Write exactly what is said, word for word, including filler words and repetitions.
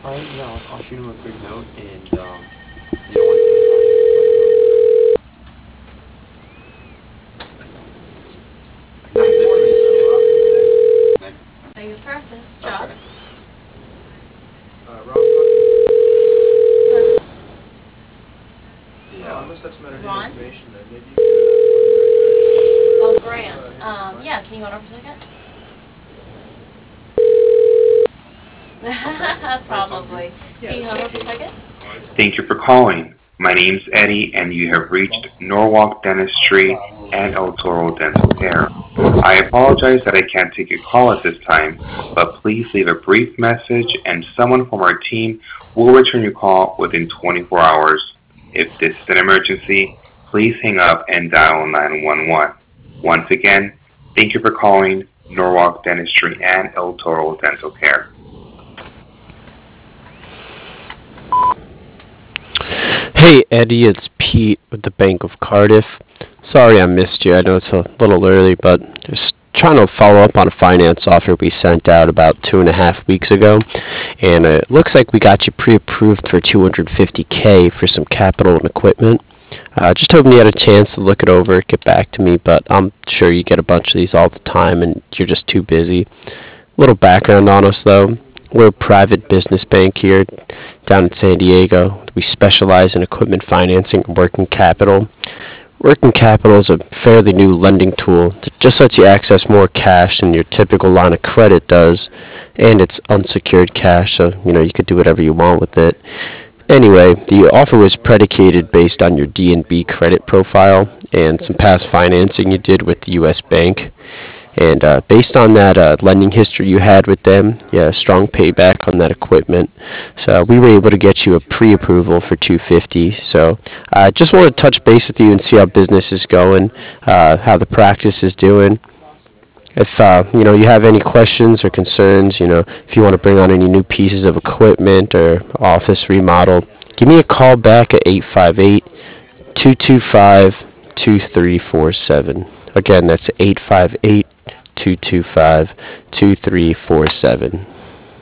Alright, yeah, I'll, I'll shoot him a quick note, and, um, you know, once he gets on, not this week, next. Same process. Job. Okay. Uh, Rob, Yeah. oh, I must have some edited Ron? information there. Maybe you could, uh, Oh, put me Grant. right there. Um, yeah, can you hold on for a second? Probably. Yeah, Can you it's hold on for a okay. second? Thank you for calling. My name's Eddie, and you have reached Norwalk Dentistry and El Toro Dental Care. I apologize that I can't take your call at this time, but please leave a brief message, and someone from our team will return your call within twenty-four hours. If this is an emergency, please hang up and dial nine one one. Once again, thank you for calling Norwalk Dentistry and El Toro Dental Care. Hey Eddie, it's Pete with the Bank of Cardiff. Sorry I missed you. I know it's a little early, but just trying to follow up on a finance offer we sent out about two and a half weeks ago, and it looks like we got you pre-approved for two hundred fifty k for some capital and equipment. Uh, just hoping you had a chance to look it over, get back to me, but I'm sure you get a bunch of these all the time and you're just too busy. Little background on us though. We're a private business bank here down in San Diego. We specialize in equipment financing and working capital. Working capital is a fairly new lending tool that just lets you access more cash than your typical line of credit does, and it's unsecured cash, so you know you could do whatever you want with it. Anyway, the offer was predicated based on your D and B credit profile and some past financing you did with the U S Bank. And uh, based on that uh, lending history you had with them, yeah, strong payback on that equipment. So we were able to get you a pre-approval for two hundred fifty. So I uh, just want to touch base with you and see how business is going, uh, how the practice is doing. If uh, you know you have any questions or concerns, you know if you want to bring on any new pieces of equipment or office remodel, give me a call back at eight five eight, two two five, two three four seven. Again, that's eight five eight, two two five, two three four seven.